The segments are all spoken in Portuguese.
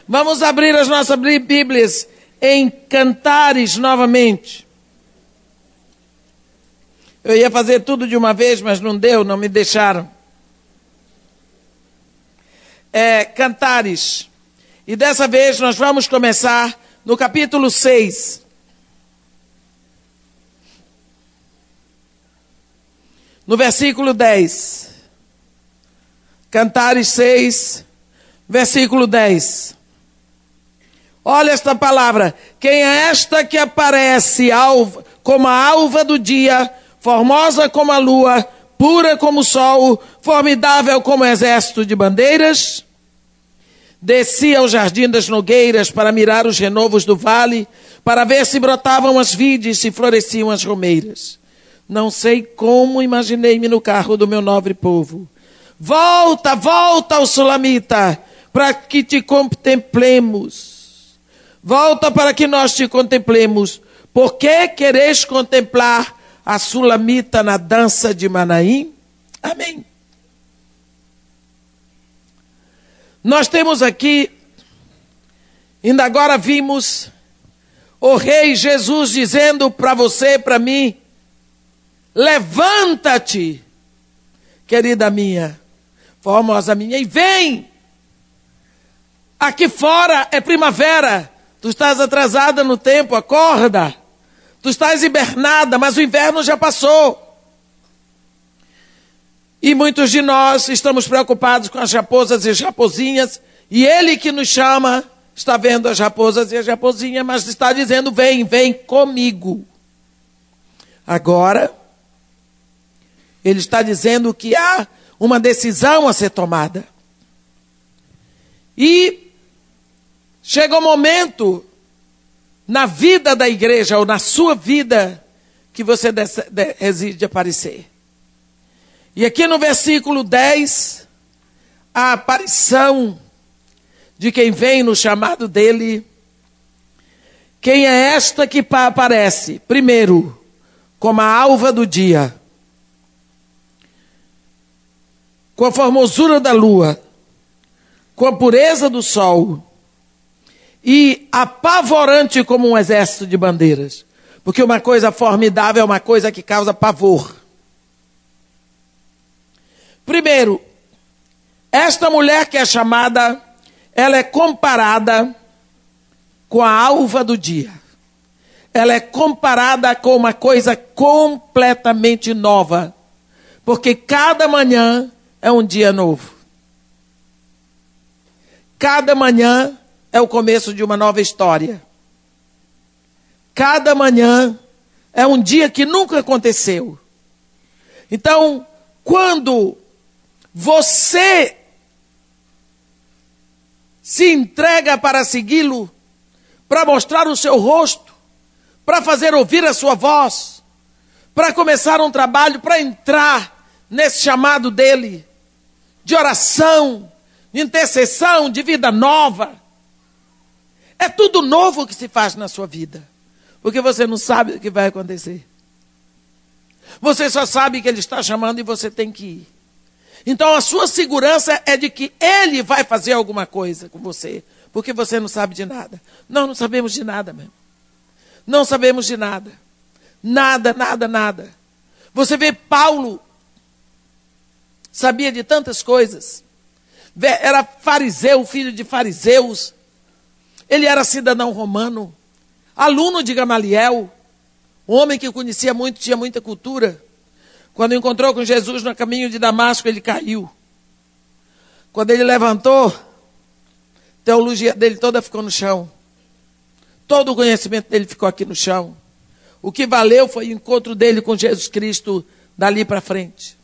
Vamos abrir as nossas Bíblias em Cantares novamente. Eu ia fazer tudo de uma vez, mas não deu, não me deixaram. Cantares. E dessa vez nós vamos começar no capítulo 6. No versículo 10. Cantares 6, versículo 10. Olha esta palavra. Quem é esta que aparece como a alva do dia, formosa como a lua, pura como o sol, formidável como o exército de bandeiras? Descia ao jardim das nogueiras para mirar os renovos do vale, para ver se brotavam as vides, se floresciam as romeiras. Não sei como imaginei-me no carro do meu nobre povo. Volta, volta, ó Sulamita, para que te contemplemos. Volta para que nós te contemplemos. Por que quereis contemplar a Sulamita na dança de Manaim? Amém. Nós temos aqui, ainda agora vimos o Rei Jesus dizendo para você, para mim, levanta-te, querida minha, formosa minha, e vem. Aqui fora é primavera, tu estás atrasada no tempo, acorda. Tu estás hibernada, mas o inverno já passou. E muitos de nós estamos preocupados com as raposas e as raposinhas, e ele que nos chama está vendo as raposas e as raposinhas, mas está dizendo, vem, vem comigo. Agora, ele está dizendo que há uma decisão a ser tomada. E chega o momento na vida da igreja, ou na sua vida, que você decide aparecer. E aqui no versículo 10, a aparição de quem vem no chamado dele. Quem é esta que aparece? Primeiro, como a alva do dia, com a formosura da lua, com a pureza do sol, e apavorante como um exército de bandeiras. Porque uma coisa formidável é uma coisa que causa pavor. Primeiro, esta mulher que é chamada, ela é comparada com a alva do dia. Ela é comparada com uma coisa completamente nova. Porque cada manhã é um dia novo. Cada manhã é o começo de uma nova história. Cada manhã é um dia que nunca aconteceu. Então, quando você se entrega para segui-lo, para mostrar o seu rosto, para fazer ouvir a sua voz, para começar um trabalho, para entrar nesse chamado dele, de oração, de intercessão, de vida nova. É tudo novo que se faz na sua vida, porque você não sabe o que vai acontecer. Você só sabe que ele está chamando e você tem que ir. Então a sua segurança é de que ele vai fazer alguma coisa com você, porque você não sabe de nada. Nós não sabemos de nada mesmo. Não sabemos de nada. Nada, nada, nada. Você vê Paulo, sabia de tantas coisas. Era fariseu, filho de fariseus. Ele era cidadão romano, aluno de Gamaliel, um homem que conhecia muito, tinha muita cultura. Quando encontrou com Jesus no caminho de Damasco, ele caiu. Quando ele levantou, a teologia dele toda ficou no chão. Todo o conhecimento dele ficou aqui no chão. O que valeu foi o encontro dele com Jesus Cristo dali para frente.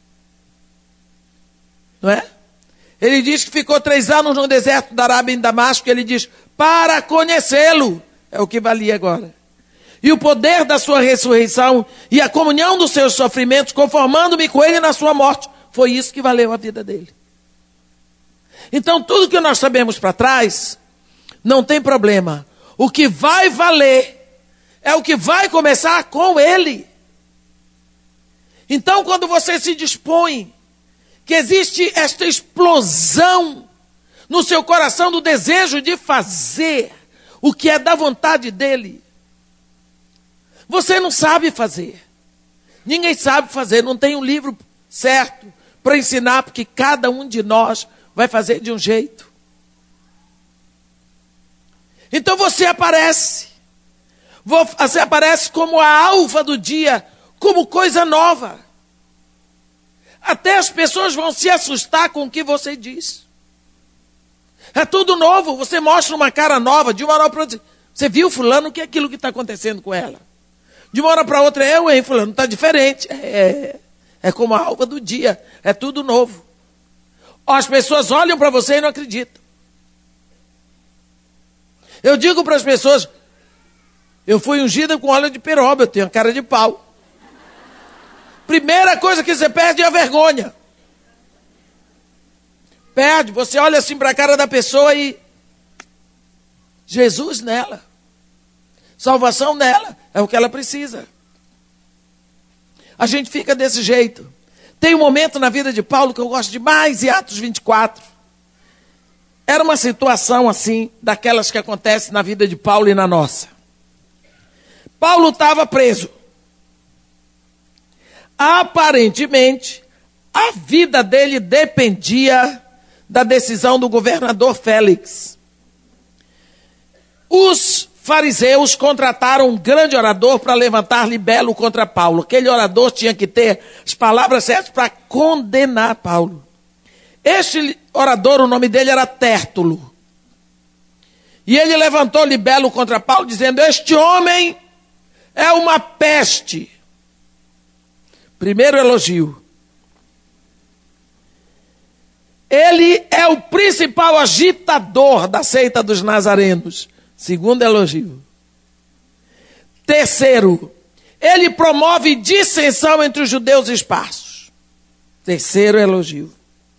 Não é? Ele diz que ficou 3 anos no deserto da Arábia, em Damasco, e ele diz, para conhecê-lo, é o que valia agora. E o poder da sua ressurreição e a comunhão dos seus sofrimentos, conformando-me com ele na sua morte, foi isso que valeu a vida dele. Então tudo que nós sabemos para trás, não tem problema. O que vai valer é o que vai começar com ele. Então quando você se dispõe, que existe esta explosão no seu coração do desejo de fazer o que é da vontade dele. Você não sabe fazer. Ninguém sabe fazer, não tem um livro certo para ensinar, porque cada um de nós vai fazer de um jeito. Então você aparece. Você aparece como a alva do dia, como coisa nova. Até as pessoas vão se assustar com o que você diz. É tudo novo, você mostra uma cara nova, de uma hora para outra. Você viu fulano, o que é aquilo que está acontecendo com ela? De uma hora para outra, fulano, está diferente. É como a alva do dia, é tudo novo. As pessoas olham para você e não acreditam. Eu digo para as pessoas, eu fui ungida com óleo de peroba, eu tenho a cara de pau. Primeira coisa que você perde é a vergonha. Perde, você olha assim para a cara da pessoa e... Jesus nela. Salvação nela, é o que ela precisa. A gente fica desse jeito. Tem um momento na vida de Paulo que eu gosto demais, em Atos 24. Era uma situação assim, daquelas que acontecem na vida de Paulo e na nossa. Paulo estava preso. Aparentemente, a vida dele dependia da decisão do governador Félix. Os fariseus contrataram um grande orador para levantar libelo contra Paulo. Aquele orador tinha que ter as palavras certas para condenar Paulo. Este orador, o nome dele era Tértulo. E ele levantou libelo contra Paulo, dizendo, este homem é uma peste. Primeiro elogio. Ele é o principal agitador da seita dos nazarenos. Segundo elogio. Terceiro, ele promove dissensão entre os judeus esparsos. Terceiro elogio.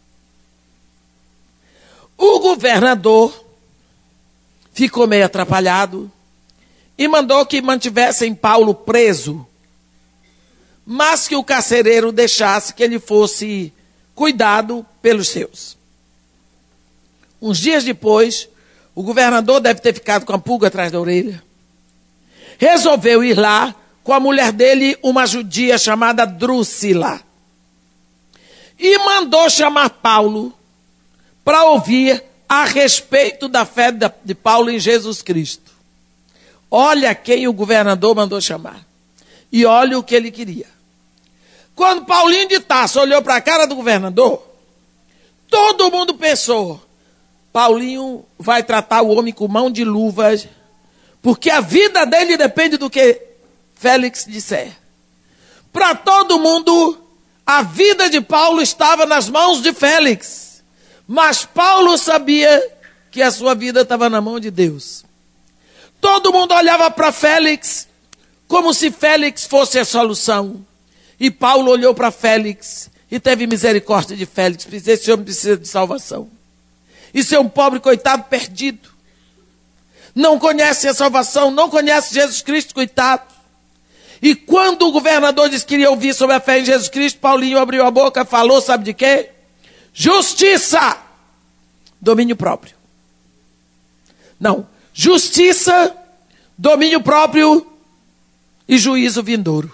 O governador ficou meio atrapalhado e mandou que mantivessem Paulo preso, mas que o carcereiro deixasse que ele fosse cuidado pelos seus. Uns dias depois, o governador deve ter ficado com a pulga atrás da orelha. Resolveu ir lá com a mulher dele, uma judia chamada Drúcila. E mandou chamar Paulo para ouvir a respeito da fé de Paulo em Jesus Cristo. Olha quem o governador mandou chamar. E olha o que ele queria. Quando Paulinho de Tarso olhou para a cara do governador, todo mundo pensou, Paulinho vai tratar o homem com mão de luvas, porque a vida dele depende do que Félix disser. Para todo mundo, a vida de Paulo estava nas mãos de Félix. Mas Paulo sabia que a sua vida estava na mão de Deus. Todo mundo olhava para Félix como se Félix fosse a solução. E Paulo olhou para Félix e teve misericórdia de Félix. Esse homem precisa de salvação. Isso é um pobre coitado perdido. Não conhece a salvação, não conhece Jesus Cristo, coitado. E quando o governador disse que queria ouvir sobre a fé em Jesus Cristo, Paulinho abriu a boca, falou, sabe de quê? Justiça, domínio próprio. Não, justiça, domínio próprio e juízo vindouro.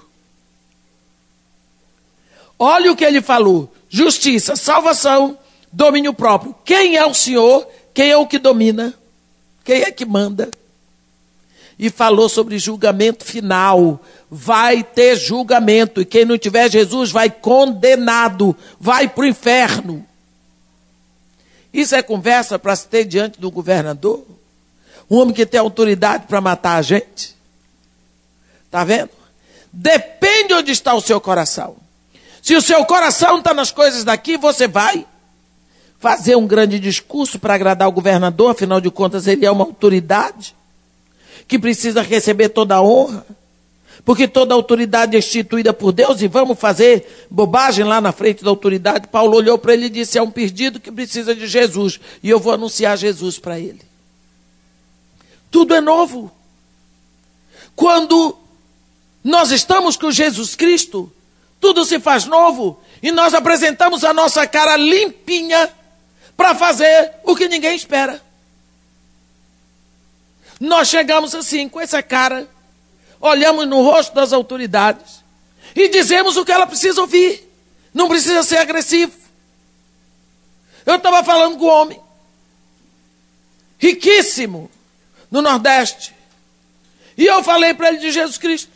Olha o que ele falou, justiça, salvação, domínio próprio. Quem é o Senhor? Quem é o que domina? Quem é que manda? E falou sobre julgamento final. Vai ter julgamento. E quem não tiver Jesus vai condenado. Vai para o inferno. Isso é conversa para se ter diante do governador? Um homem que tem autoridade para matar a gente? Está vendo? Depende onde está o seu coração. Se o seu coração está nas coisas daqui, você vai fazer um grande discurso para agradar o governador, afinal de contas ele é uma autoridade que precisa receber toda a honra, porque toda a autoridade é instituída por Deus e vamos fazer bobagem lá na frente da autoridade. Paulo olhou para ele e disse, é um perdido que precisa de Jesus e eu vou anunciar Jesus para ele. Tudo é novo. Quando nós estamos com Jesus Cristo, tudo se faz novo e nós apresentamos a nossa cara limpinha para fazer o que ninguém espera. Nós chegamos assim, com essa cara, olhamos no rosto das autoridades e dizemos o que ela precisa ouvir. Não precisa ser agressivo. Eu estava falando com um homem, riquíssimo, no Nordeste. E eu falei para ele de Jesus Cristo.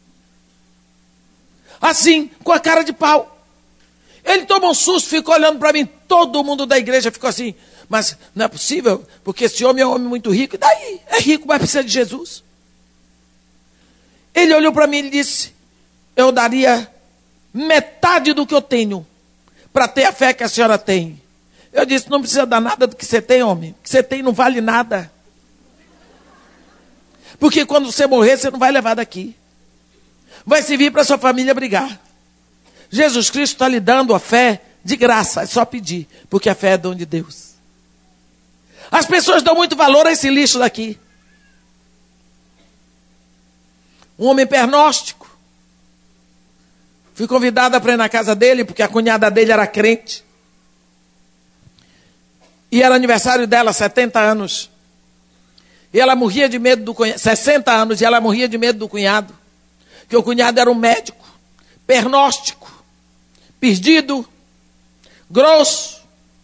Assim, com a cara de pau. Ele tomou um susto, ficou olhando para mim. Todo mundo da igreja ficou assim. Mas não é possível, porque esse homem é um homem muito rico. E daí? É rico, mas precisa de Jesus. Ele olhou para mim e disse: eu daria metade do que eu tenho para ter a fé que a senhora tem. Eu disse: não precisa dar nada do que você tem, homem. O que você tem não vale nada. Porque quando você morrer, você não vai levar daqui. Vai servir para sua família brigar. Jesus Cristo está lhe dando a fé de graça. É só pedir, porque a fé é dom de Deus. As pessoas dão muito valor a esse lixo daqui. Um homem pernóstico. Fui convidada para ir na casa dele, porque a cunhada dele era crente. E era aniversário dela, 70 anos. E ela morria de medo do cunhado, 60 anos, e ela morria de medo do cunhado. Que o cunhado era um médico, pernóstico, perdido, grosso.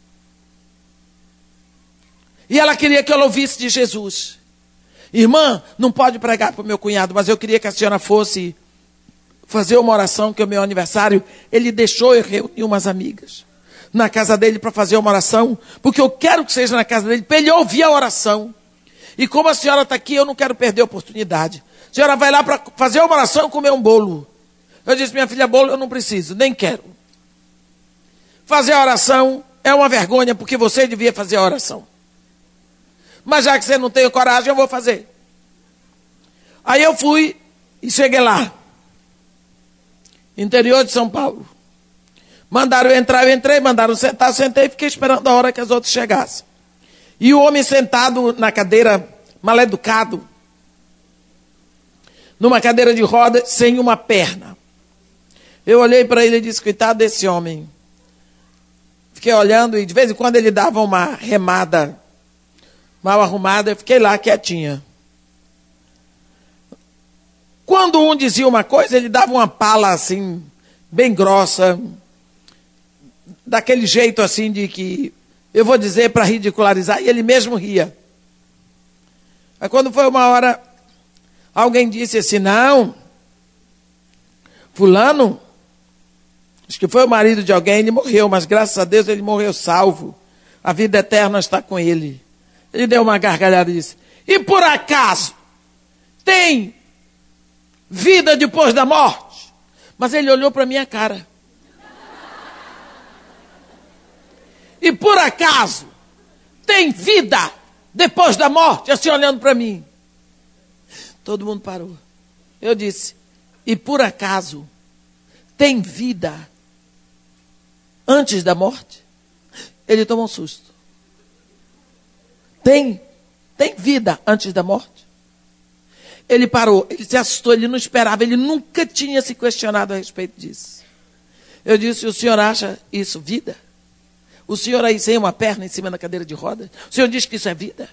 E ela queria que eu ouvisse de Jesus. Irmã, não pode pregar para o meu cunhado, mas eu queria que a senhora fosse fazer uma oração, que é o meu aniversário. Ele deixou eu reunir umas amigas na casa dele para fazer uma oração, porque eu quero que seja na casa dele, para ele ouvir a oração. E como a senhora está aqui, eu não quero perder a oportunidade. A senhora vai lá para fazer uma oração e comer um bolo. Eu disse: minha filha, bolo eu não preciso, nem quero. Fazer a oração é uma vergonha, porque você devia fazer a oração. Mas já que você não tem coragem, eu vou fazer. Aí eu fui e cheguei lá. Interior de São Paulo. Mandaram eu entrar, eu entrei, mandaram sentar, sentei e fiquei esperando a hora que as outras chegassem. E o homem sentado na cadeira, mal educado, numa cadeira de roda, sem uma perna. Eu olhei para ele e disse: coitado desse homem. Fiquei olhando e de vez em quando ele dava uma remada mal arrumada, eu fiquei lá quietinha. Quando um dizia uma coisa, ele dava uma pala assim, bem grossa, daquele jeito assim de que eu vou dizer para ridicularizar, e ele mesmo ria. Aí quando foi uma hora, alguém disse assim: não, fulano, acho que foi o marido de alguém, ele morreu, mas graças a Deus ele morreu salvo. A vida eterna está com ele. Ele deu uma gargalhada e disse: e por acaso tem vida depois da morte? Mas ele olhou para a minha cara. E por acaso tem vida depois da morte? Assim olhando para mim. Todo mundo parou. Eu disse: e por acaso tem vida antes da morte? Ele tomou um susto. Tem vida antes da morte? Ele parou, ele se assustou, ele não esperava, ele nunca tinha se questionado a respeito disso. Eu disse: o senhor acha isso vida? O senhor aí sem uma perna em cima da cadeira de roda? O senhor diz que isso é vida?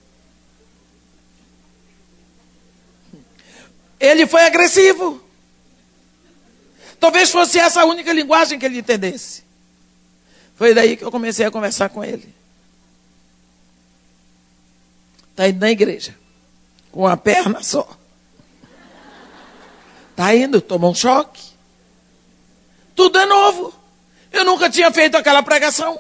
Ele foi agressivo. Talvez fosse essa a única linguagem que ele entendesse. Foi daí que eu comecei a conversar com ele. Está indo na igreja, com uma perna só. Está indo, tomou um choque. Tudo é novo. Eu nunca tinha feito aquela pregação.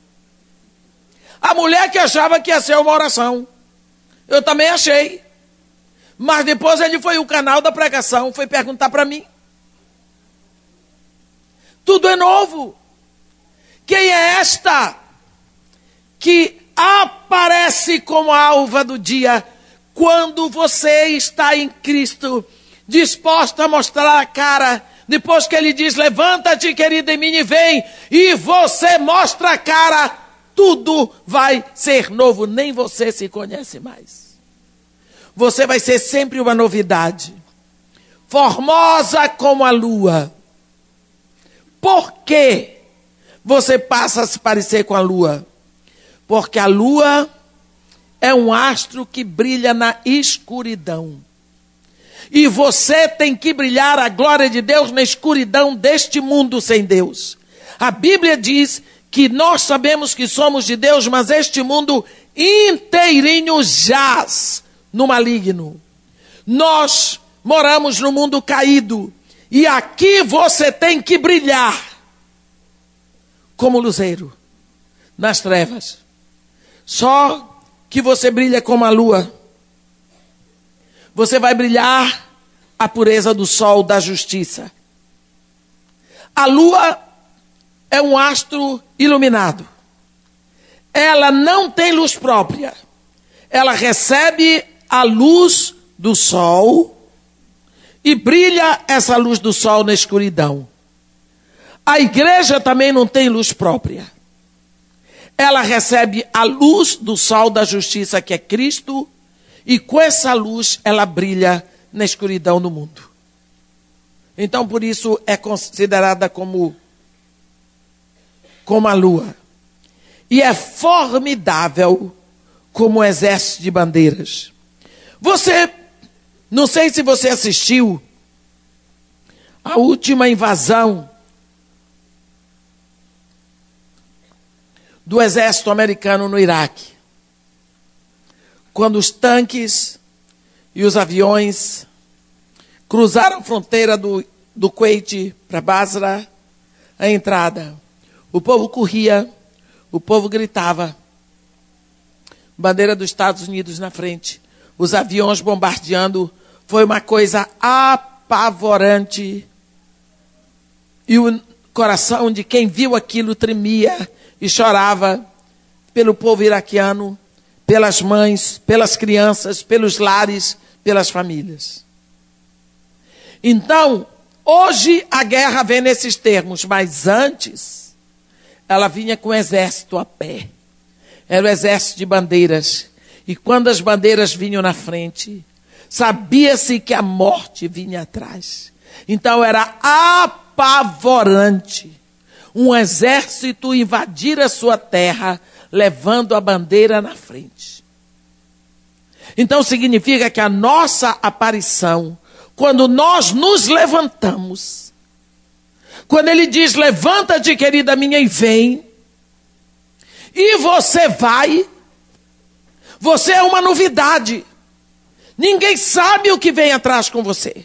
A mulher que achava que ia ser uma oração. Eu também achei. Mas depois ele foi o canal da pregação, foi perguntar para mim. Tudo é novo. Quem é esta que aparece como a alva do dia quando você está em Cristo, disposta a mostrar a cara, depois que ele diz: levanta-te, querida, em mim e vem, e você mostra a cara, tudo vai ser novo, nem você se conhece mais. Você vai ser sempre uma novidade, formosa como a lua. Por que você passa a se parecer com a lua? porque a lua é um astro que brilha na escuridão. E você tem que brilhar a glória de Deus na escuridão deste mundo sem Deus. A Bíblia diz que nós sabemos que somos de Deus, mas este mundo inteirinho jaz no maligno. Nós moramos no mundo caído. E aqui você tem que brilhar como luzeiro nas trevas. Só que você brilha como a lua. Você vai brilhar a pureza do sol da justiça. A lua é um astro iluminado. Ela não tem luz própria. Ela recebe a luz do sol e brilha essa luz do sol na escuridão. A igreja também não tem luz própria. Ela recebe a luz do sol da justiça, que é Cristo, e com essa luz ela brilha na escuridão do mundo. Então, por isso, é considerada como a lua. E é formidável como um exército de bandeiras. Não sei se você assistiu a última invasão do exército americano no Iraque. Quando os tanques e os aviões cruzaram a fronteira do Kuwait para Basra, a entrada. O povo corria, o povo gritava. Bandeira dos Estados Unidos na frente. Os aviões bombardeando. Foi uma coisa apavorante. E o coração de quem viu aquilo tremia e chorava pelo povo iraquiano, pelas mães, pelas crianças, pelos lares, pelas famílias. Então, hoje a guerra vem nesses termos, mas antes ela vinha com o exército a pé. Era o exército de bandeiras. E quando as bandeiras vinham na frente, sabia-se que a morte vinha atrás. Então era apavorante um exército invadir a sua terra, levando a bandeira na frente. Então significa que a nossa aparição, quando nós nos levantamos, quando ele diz, levanta-te, querida minha, e vem, e você vai, você é uma novidade. Ninguém sabe o que vem atrás com você.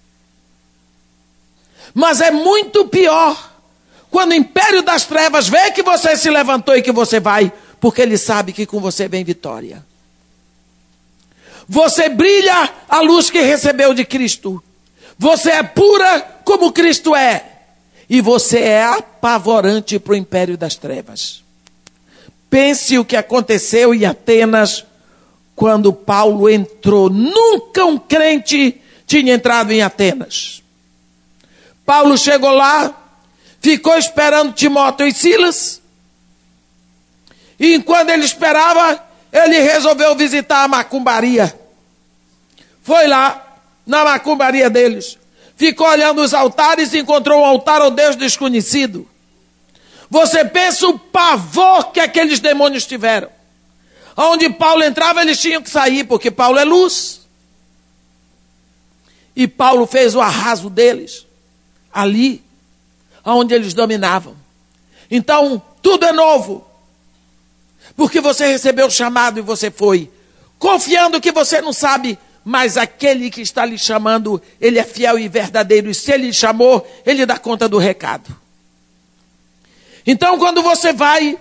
Mas é muito pior quando o império das trevas vê que você se levantou e que você vai, porque ele sabe que com você vem vitória. Você brilha a luz que recebeu de Cristo. Você é pura como Cristo é. E você é apavorante para o império das trevas. Pense o que aconteceu em Atenas quando Paulo entrou. Nunca um crente tinha entrado em Atenas. Paulo chegou lá, ficou esperando Timóteo e Silas. E enquanto ele esperava, ele resolveu visitar a macumbaria. Foi lá, na macumbaria deles. Ficou olhando os altares e encontrou um altar ao Deus desconhecido. Você pensa o pavor que aqueles demônios tiveram. Onde Paulo entrava, eles tinham que sair, porque Paulo é luz. E Paulo fez o arraso deles, ali, onde eles dominavam. Então, tudo é novo. Porque você recebeu o chamado e você foi. Confiando que você não sabe, mas aquele que está lhe chamando, ele é fiel e verdadeiro. E se ele lhe chamou, ele dá conta do recado. Então, quando você vai,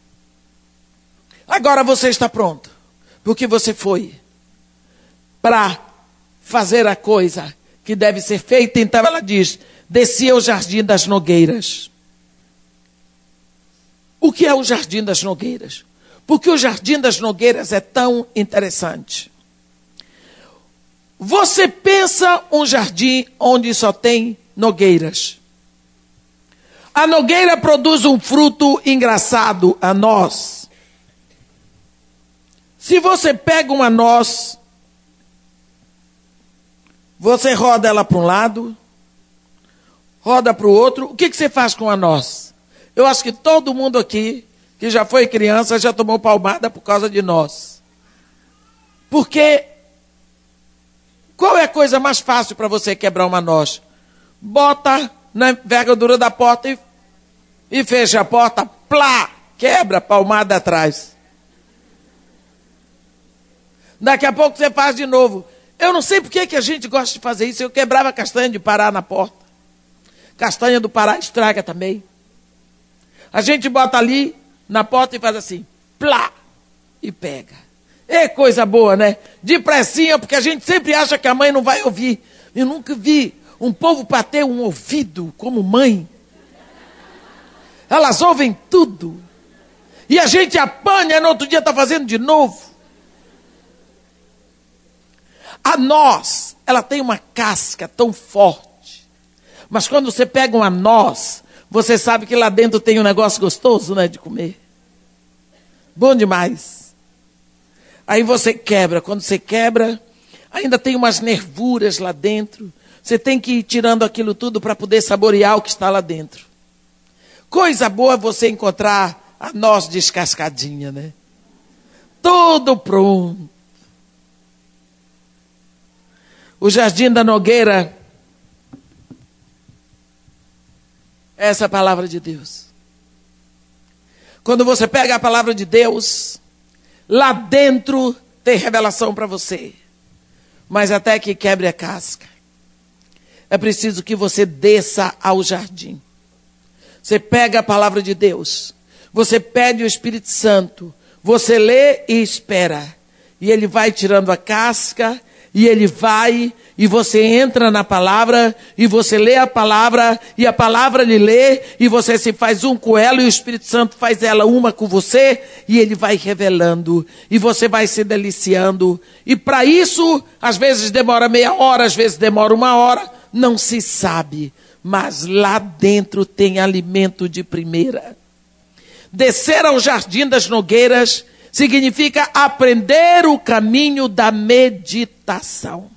agora você está pronto. Porque você foi para fazer a coisa que deve ser feita. Então ela diz, desci ao Jardim das Nogueiras. O que é o Jardim das Nogueiras? Porque o Jardim das Nogueiras é tão interessante. Você pensa um jardim onde só tem nogueiras. A nogueira produz um fruto engraçado, a noz. Se você pega uma noz, você roda ela para um lado, roda para o outro. O que você faz com a noz? Eu acho que todo mundo aqui que já foi criança, já tomou palmada por causa de nós. Porque qual é a coisa mais fácil para você quebrar uma noz? Bota na envergadura da porta e fecha a porta, plá, quebra, palmada atrás. Daqui a pouco você faz de novo. Eu não sei por que a gente gosta de fazer isso. Eu quebrava castanha de Pará na porta. Castanha do Pará estraga também. A gente bota ali na porta e faz assim, plá, e pega. É coisa boa, né? Depressinha, porque a gente sempre acha que a mãe não vai ouvir. Eu nunca vi um povo para ter um ouvido como mãe. Elas ouvem tudo. E a gente apanha, no outro dia está fazendo de novo. A noz, ela tem uma casca tão forte. Mas quando você pega uma noz, você sabe que lá dentro tem um negócio gostoso, né, de comer. Bom demais. Aí você quebra. Quando você quebra, ainda tem umas nervuras lá dentro. Você tem que ir tirando aquilo tudo para poder saborear o que está lá dentro. Coisa boa você encontrar a noz descascadinha, né? Tudo pronto. O Jardim da Nogueira, essa é a palavra de Deus. Quando você pega a palavra de Deus, lá dentro tem revelação para você. Mas até que quebre a casca, é preciso que você desça ao jardim. Você pega a palavra de Deus, você pede o Espírito Santo, você lê e espera. E ele vai tirando a casca, e ele vai, e você entra na palavra, e você lê a palavra, e a palavra lhe lê, e você se faz um com ela, e o Espírito Santo faz ela uma com você, e ele vai revelando, e você vai se deliciando. E para isso, às vezes demora meia hora, às vezes demora uma hora, não se sabe, mas lá dentro tem alimento de primeira. Descer ao Jardim das Nogueiras significa aprender o caminho da meditação.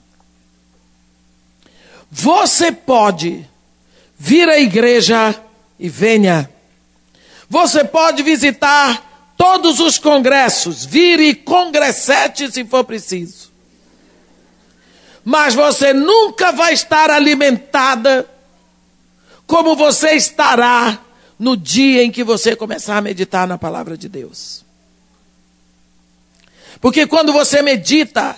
Você pode vir à igreja e venha. Você pode visitar todos os congressos, vir e congressete se for preciso. Mas você nunca vai estar alimentada como você estará no dia em que você começar a meditar na palavra de Deus. Porque quando você medita,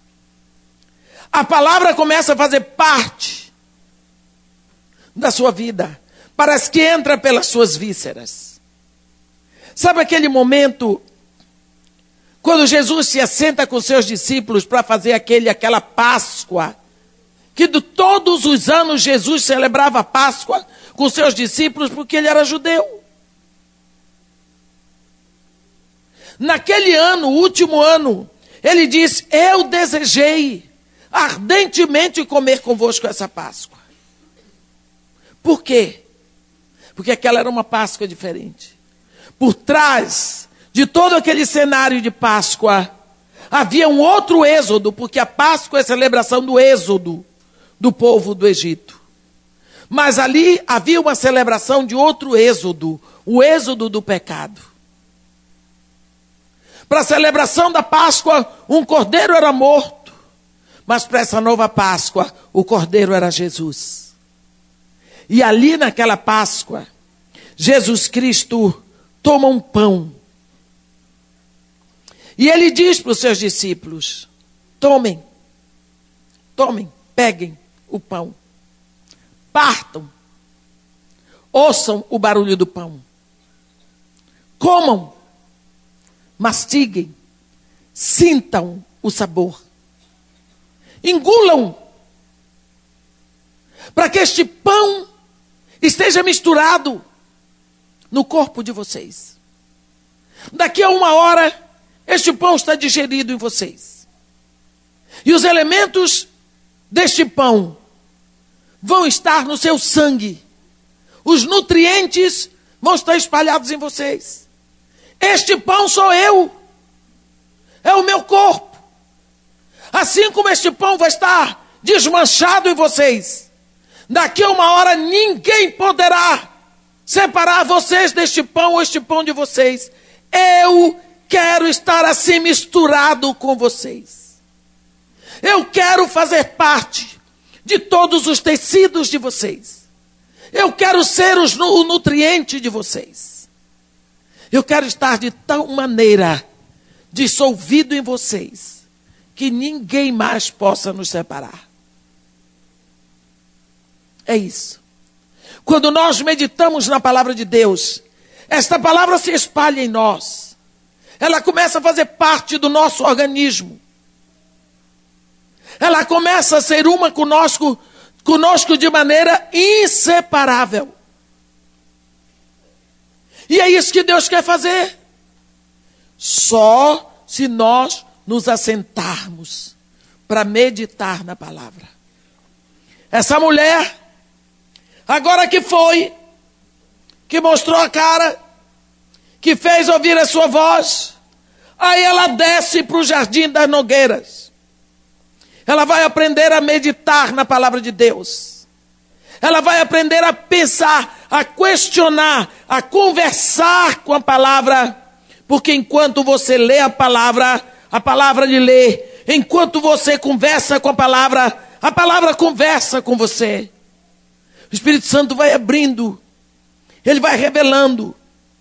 a palavra começa a fazer parte da sua vida. Parece que entra pelas suas vísceras. Sabe aquele momento quando Jesus se assenta com seus discípulos para fazer aquela Páscoa, que de todos os anos Jesus celebrava a Páscoa com seus discípulos porque ele era judeu. Naquele ano, o último ano, ele diz, eu desejei ardentemente comer convosco essa Páscoa. Por quê? Porque aquela era uma Páscoa diferente. Por trás de todo aquele cenário de Páscoa, havia um outro êxodo, porque a Páscoa é a celebração do êxodo do povo do Egito. Mas ali havia uma celebração de outro êxodo, o êxodo do pecado. Para a celebração da Páscoa, um cordeiro era morto. Mas para essa nova Páscoa, o cordeiro era Jesus. E ali naquela Páscoa, Jesus Cristo toma um pão. E ele diz para os seus discípulos, tomem, peguem o pão. Partam, ouçam o barulho do pão. Comam. Mastiguem, sintam o sabor, engulam, para que este pão esteja misturado no corpo de vocês. Daqui a uma hora, este pão está digerido em vocês. E os elementos deste pão vão estar no seu sangue. Os nutrientes vão estar espalhados em vocês. Este pão sou eu. É o meu corpo. Assim como este pão vai estar desmanchado em vocês, daqui a uma hora ninguém poderá separar vocês deste pão ou este pão de vocês. Eu quero estar assim misturado com vocês. Eu quero fazer parte de todos os tecidos de vocês. Eu quero ser o nutriente de vocês. Eu quero estar de tal maneira dissolvido em vocês que ninguém mais possa nos separar. É isso. Quando nós meditamos na palavra de Deus, esta palavra se espalha em nós. Ela começa a fazer parte do nosso organismo. Ela começa a ser uma conosco de maneira inseparável. E é isso que Deus quer fazer. Só se nós nos assentarmos para meditar na palavra. Essa mulher, agora que foi, que mostrou a cara, que fez ouvir a sua voz, aí ela desce para o Jardim das Nogueiras. Ela vai aprender a meditar na palavra de Deus. Ela vai aprender a pensar, a questionar, a conversar com a palavra. Porque enquanto você lê a palavra lhe lê. Enquanto você conversa com a palavra conversa com você. O Espírito Santo vai abrindo. Ele vai revelando.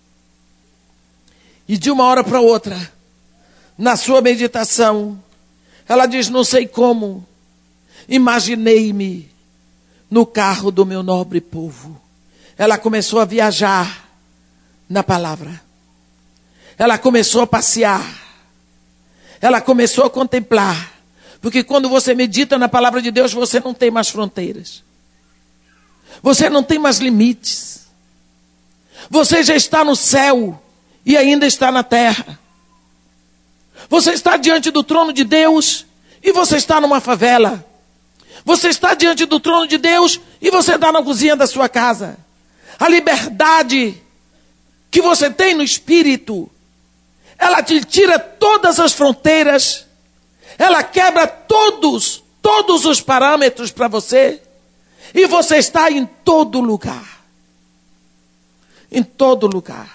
E de uma hora para outra, na sua meditação, ela diz, não sei como, imaginei-me no carro do meu nobre povo. Ela começou a viajar na palavra. Ela começou a passear. Ela começou a contemplar. Porque quando você medita na palavra de Deus, você não tem mais fronteiras. Você não tem mais limites. Você já está no céu e ainda está na terra. Você está diante do trono de Deus e você está numa favela. Você está diante do trono de Deus e você está na cozinha da sua casa. A liberdade que você tem no Espírito, ela te tira todas as fronteiras. Ela quebra todos os parâmetros para você. E você está em todo lugar. Em todo lugar.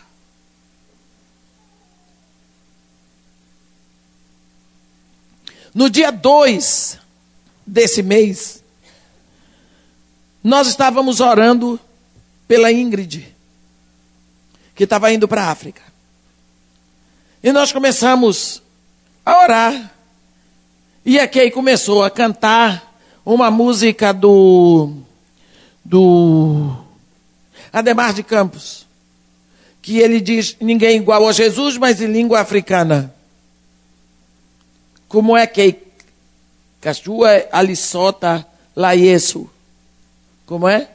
No dia 2 desse mês, nós estávamos orando pela Ingrid, que estava indo para a África. E nós começamos a orar. E a Kay começou a cantar uma música do Ademar de Campos, que ele diz, ninguém igual a Jesus, mas em língua africana. Como é que Cachua Alissota Laiesu? Como é?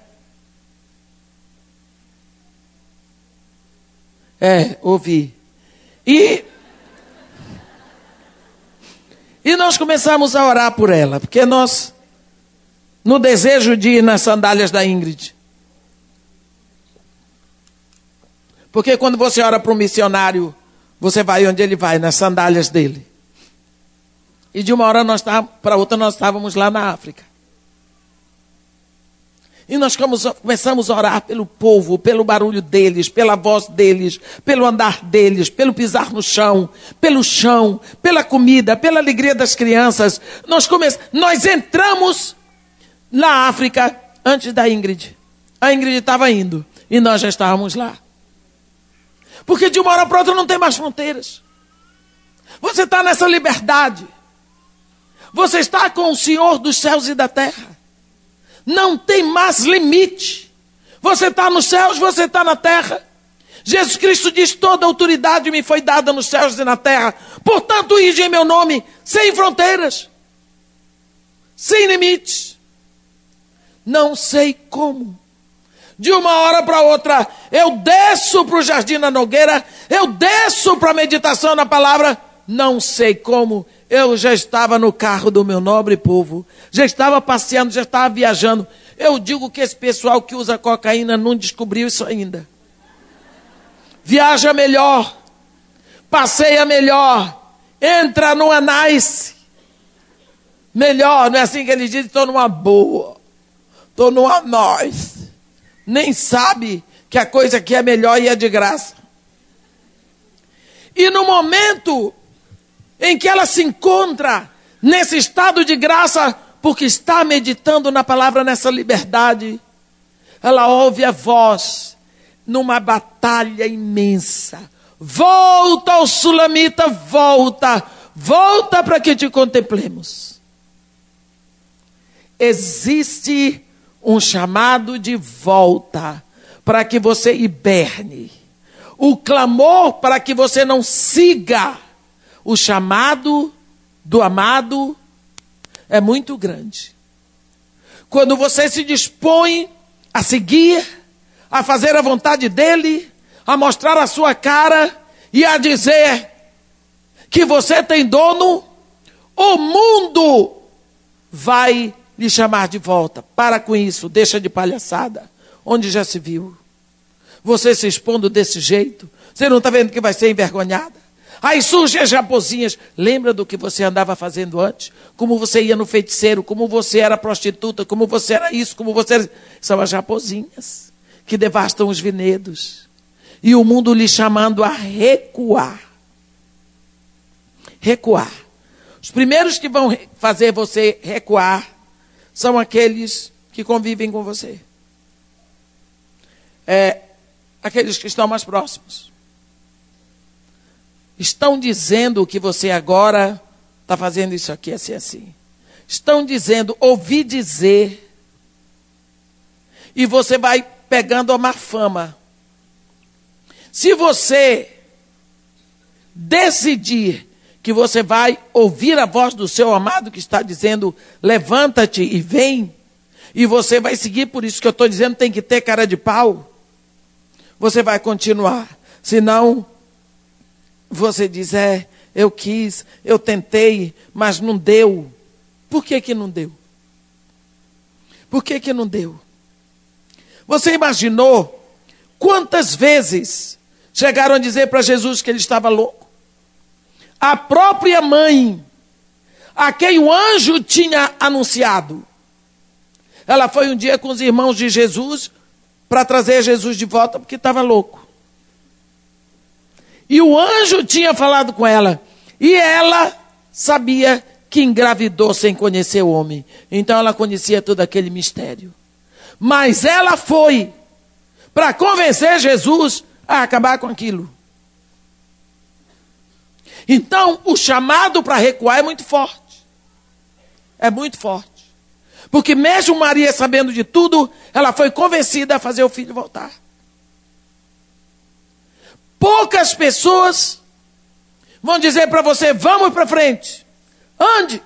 Ouvi. E nós começamos a orar por ela, porque nós, no desejo de ir nas sandálias da Ingrid. Porque quando você ora para um missionário, você vai onde ele vai, nas sandálias dele. E de uma hora para outra nós estávamos lá na África. E nós começamos a orar pelo povo, pelo barulho deles, pela voz deles, pelo andar deles, pelo pisar no chão, pela comida, pela alegria das crianças. Nós entramos na África antes da Ingrid. A Ingrid estava indo e nós já estávamos lá. Porque de uma hora para outra não tem mais fronteiras. Você está nessa liberdade. Você está com o Senhor dos céus e da terra. Não tem mais limite. Você está nos céus, você está na terra. Jesus Cristo diz, toda autoridade me foi dada nos céus e na terra. Portanto, ide em meu nome, sem fronteiras. Sem limites. Não sei como. De uma hora para outra, eu desço para o Jardim da Nogueira, eu desço para a meditação na palavra, não sei como, eu já estava no carro do meu nobre povo, já estava passeando, já estava viajando. Eu digo que esse pessoal que usa cocaína não descobriu isso ainda. Viaja melhor, passeia melhor, entra numa nice, melhor, não é assim que eles dizem, estou numa boa, estou numa nice. Nem sabe que a coisa aqui é melhor e é de graça. E no momento em que ela se encontra nesse estado de graça, porque está meditando na palavra, nessa liberdade, ela ouve a voz numa batalha imensa: volta, ó Sulamita, volta, volta para que te contemplemos. Existe um chamado de volta para que você hiberne. O clamor para que você não siga o chamado do amado é muito grande. Quando você se dispõe a seguir, a fazer a vontade dele, a mostrar a sua cara e a dizer que você tem dono, o mundo vai lhe chamar de volta. Para com isso, deixa de palhaçada. Onde já se viu? Você se expondo desse jeito, você não está vendo que vai ser envergonhada? Aí surgem as raposinhas. Lembra do que você andava fazendo antes? Como você ia no feiticeiro, como você era prostituta, como você era isso, como você era... São as raposinhas que devastam os vinedos. E o mundo lhe chamando a recuar. Recuar. Os primeiros que vão fazer você recuar são aqueles que convivem com você. Aqueles que estão mais próximos. Estão dizendo que você agora está fazendo isso aqui, assim, assim. Estão dizendo, ouvi dizer. E você vai pegando a má fama. Se você decidir que você vai ouvir a voz do seu amado que está dizendo, levanta-te e vem, e você vai seguir por isso que eu estou dizendo, tem que ter cara de pau, você vai continuar. Senão, você diz, eu quis, eu tentei, mas não deu. Por que que não deu? Por que que não deu? Você imaginou quantas vezes chegaram a dizer para Jesus que ele estava louco? A própria mãe, a quem o anjo tinha anunciado, ela foi um dia com os irmãos de Jesus para trazer Jesus de volta porque estava louco. E o anjo tinha falado com ela. E ela sabia que engravidou sem conhecer o homem. Então ela conhecia todo aquele mistério. Mas ela foi para convencer Jesus a acabar com aquilo. Então o chamado para recuar é muito forte. É muito forte. Porque mesmo Maria sabendo de tudo, ela foi convencida a fazer o filho voltar. Poucas pessoas vão dizer para você, vamos para frente. Ande.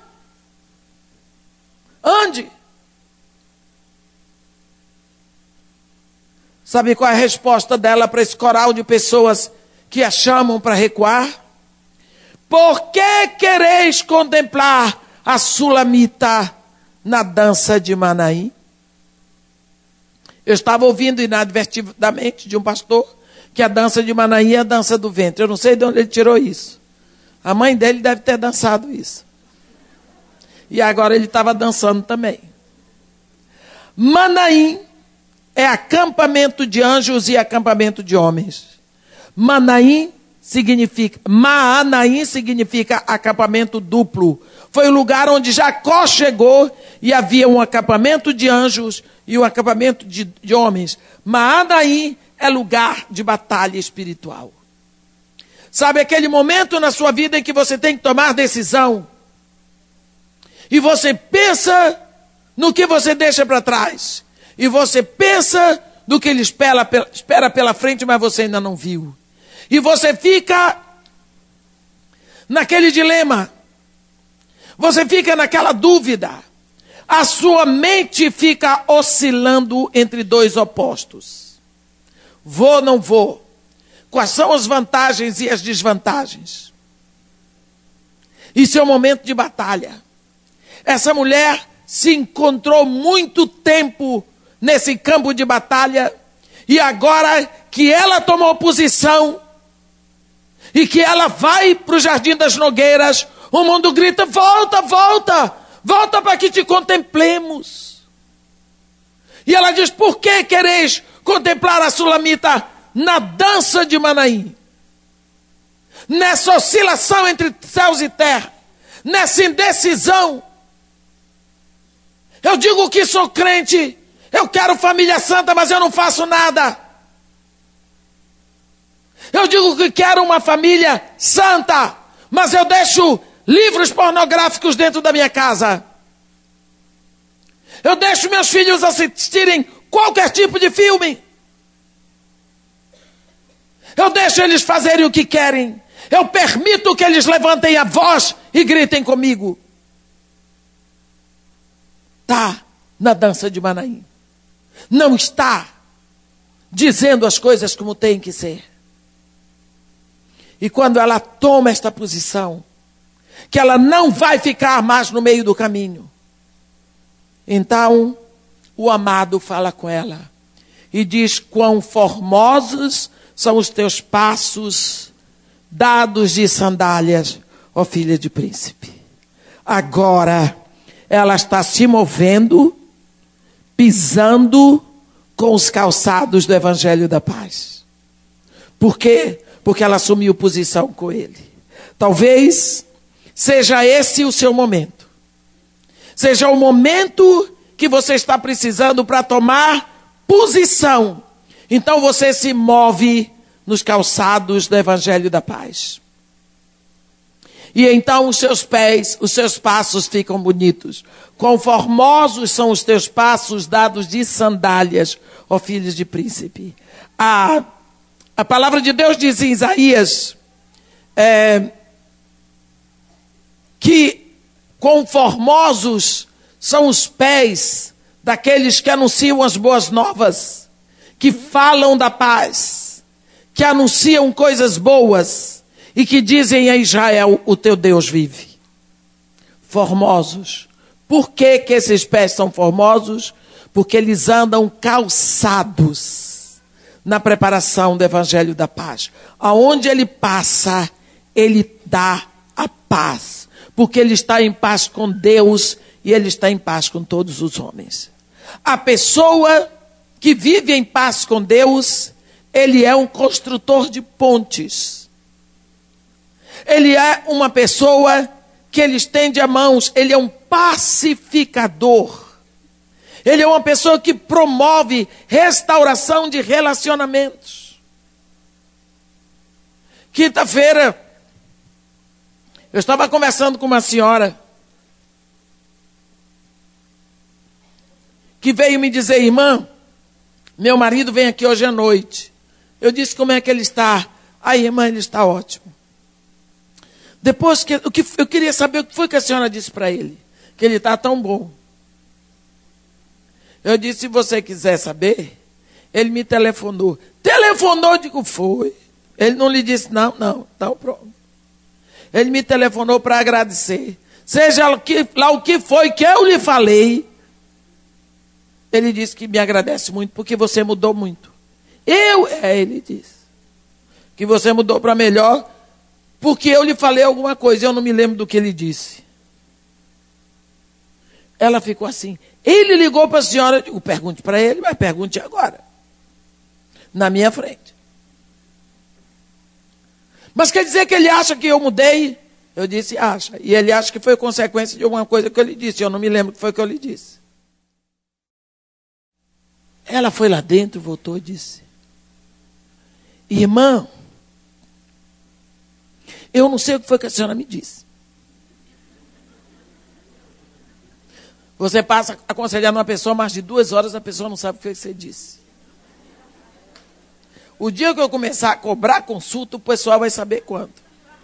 Ande. Sabe qual é a resposta dela para esse coral de pessoas que a chamam para recuar? Por que quereis contemplar a Sulamita na dança de Manaim? Eu estava ouvindo inadvertidamente de um pastor que a dança de Manaim é a dança do ventre. Eu não sei de onde ele tirou isso. A mãe dele deve ter dançado isso. E agora ele estava dançando também. Manaim é acampamento de anjos e acampamento de homens. Maanaim significa acampamento duplo. Foi o lugar onde Jacó chegou e havia um acampamento de anjos e um acampamento de homens. Maanaim é lugar de batalha espiritual. Sabe aquele momento na sua vida em que você tem que tomar decisão? E você pensa no que você deixa para trás. E você pensa no que ele espera pela frente, mas você ainda não viu. E você fica naquele dilema. Você fica naquela dúvida. A sua mente fica oscilando entre dois opostos. Vou ou não vou? Quais são as vantagens e as desvantagens? Isso é um momento de batalha. Essa mulher se encontrou muito tempo nesse campo de batalha, e agora que ela tomou posição, e que ela vai para o Jardim das Nogueiras, o mundo grita, volta, volta, volta para que te contemplemos. E ela diz, por que quereis contemplar a sulamita na dança de Manaim, nessa oscilação entre céus e terra, nessa indecisão. Eu digo que sou crente, eu quero família santa, mas eu não faço nada. Eu digo que quero uma família santa, mas eu deixo livros pornográficos dentro da minha casa. Eu deixo meus filhos assistirem qualquer tipo de filme. Eu deixo eles fazerem o que querem. Eu permito que eles levantem a voz e gritem comigo. Está na dança de Manaim. Não está dizendo as coisas como tem que ser. E quando ela toma esta posição, que ela não vai ficar mais no meio do caminho, então o amado fala com ela e diz: quão formosos são os teus passos, dados de sandálias, ó filha de príncipe. Agora ela está se movendo, pisando com os calçados do Evangelho da Paz. Por quê? Porque ela assumiu posição com ele. Talvez seja esse o seu momento. Seja o momento que você está precisando para tomar posição. Então você se move nos calçados do Evangelho da Paz. E então os seus pés, os seus passos ficam bonitos. Quão formosos são os teus passos, dados de sandálias, ó filhos de príncipe. A palavra de Deus diz em Isaías que quão formosos são os pés daqueles que anunciam as boas novas, que falam da paz, que anunciam coisas boas e que dizem a Israel: o teu Deus vive. Formosos. Por que que esses pés são formosos? Porque eles andam calçados na preparação do Evangelho da Paz. Aonde ele passa, ele dá a paz. Porque ele está em paz com Deus e ele está em paz com todos os homens. A pessoa que vive em paz com Deus, ele é um construtor de pontes. Ele é uma pessoa que ele estende as mãos, ele é um pacificador. Ele é uma pessoa que promove restauração de relacionamentos. Quinta-feira, eu estava conversando com uma senhora que veio me dizer: irmã, meu marido vem aqui hoje à noite. Eu disse: como é que ele está? Aí, irmã, ele está ótimo. Depois, eu queria saber o que foi que a senhora disse para ele. Que ele está tão bom. Eu disse: se você quiser saber, ele me telefonou. Telefonou, digo, foi. Ele não lhe disse, não, então pronto. Ele me telefonou para agradecer. Seja lá o que foi que eu lhe falei, ele disse que me agradece muito, porque você mudou muito. Ele disse, que você mudou para melhor, porque eu lhe falei alguma coisa, eu não me lembro do que ele disse. Ela ficou assim. Ele ligou para a senhora, eu digo, pergunte para ele, mas pergunte agora. Na minha frente. Mas quer dizer que ele acha que eu mudei? Eu disse, acha. E ele acha que foi consequência de alguma coisa que eu lhe disse. Eu não me lembro o que foi que eu lhe disse. Ela foi lá dentro, voltou e disse: irmã, eu não sei o que foi que a senhora me disse. Você passa aconselhando uma pessoa mais de 2 horas, a pessoa não sabe o que você disse. O dia que eu começar a cobrar consulta, o pessoal vai saber quanto.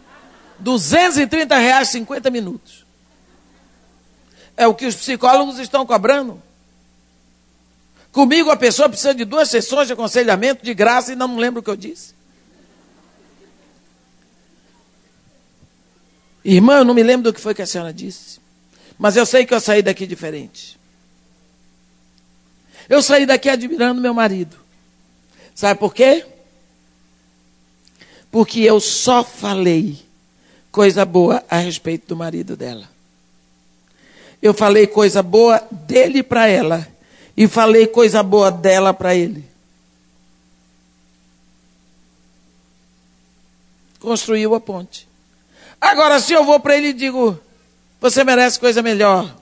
R$230, 50 minutos. É o que os psicólogos estão cobrando. Comigo a pessoa precisa de 2 sessões de aconselhamento de graça e não lembro o que eu disse. Irmã, eu não me lembro do que foi que a senhora disse. Mas eu sei que eu saí daqui diferente. Eu saí daqui admirando meu marido. Sabe por quê? Porque eu só falei coisa boa a respeito do marido dela. Eu falei coisa boa dele para ela. E falei coisa boa dela para ele. Construiu a ponte. Agora, se eu vou para ele e digo, você merece coisa melhor.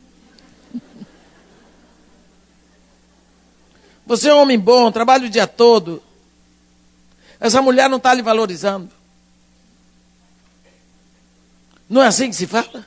Você é um homem bom, trabalha o dia todo. Essa mulher não está lhe valorizando. Não é assim que se fala?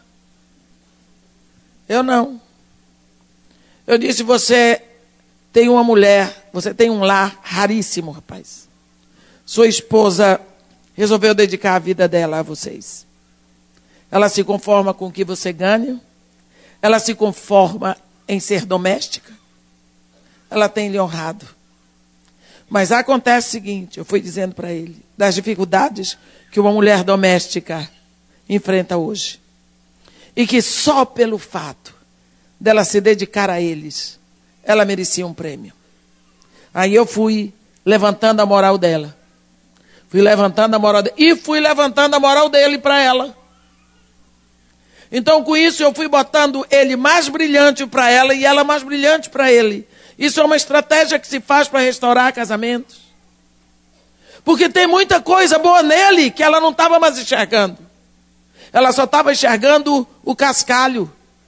Eu não. Eu disse, você tem uma mulher, você tem um lar raríssimo, rapaz. Sua esposa resolveu dedicar a vida dela a vocês. Ela se conforma com o que você ganha. Ela se conforma em ser doméstica. Ela tem lhe honrado. Mas acontece o seguinte, eu fui dizendo para ele, das dificuldades que uma mulher doméstica enfrenta hoje. E que só pelo fato dela se dedicar a eles, ela merecia um prêmio. Aí eu fui levantando a moral dela. Fui levantando a moral dele. E fui levantando a moral dele para ela. Então, com isso, eu fui botando ele mais brilhante para ela e ela mais brilhante para ele. Isso é uma estratégia que se faz para restaurar casamentos. Porque tem muita coisa boa nele que ela não estava mais enxergando. Ela só estava enxergando o cascalho.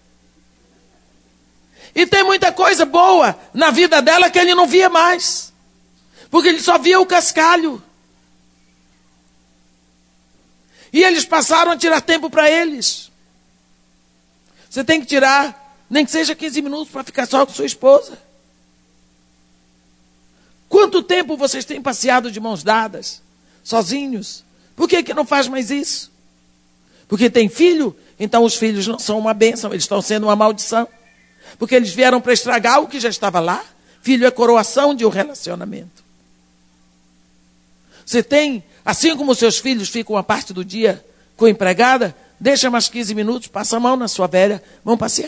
E tem muita coisa boa na vida dela que ele não via mais. Porque ele só via o cascalho. E eles passaram a tirar tempo para eles. Você tem que tirar, nem que seja 15 minutos para ficar só com sua esposa. Quanto tempo vocês têm passeado de mãos dadas, sozinhos? Por que não faz mais isso? Porque tem filho? Então os filhos não são uma bênção, eles estão sendo uma maldição. Porque eles vieram para estragar o que já estava lá. Filho é coroação de um relacionamento. Você tem, assim como seus filhos ficam uma parte do dia com a empregada, deixa mais 15 minutos, passa a mão na sua velha, vão passear.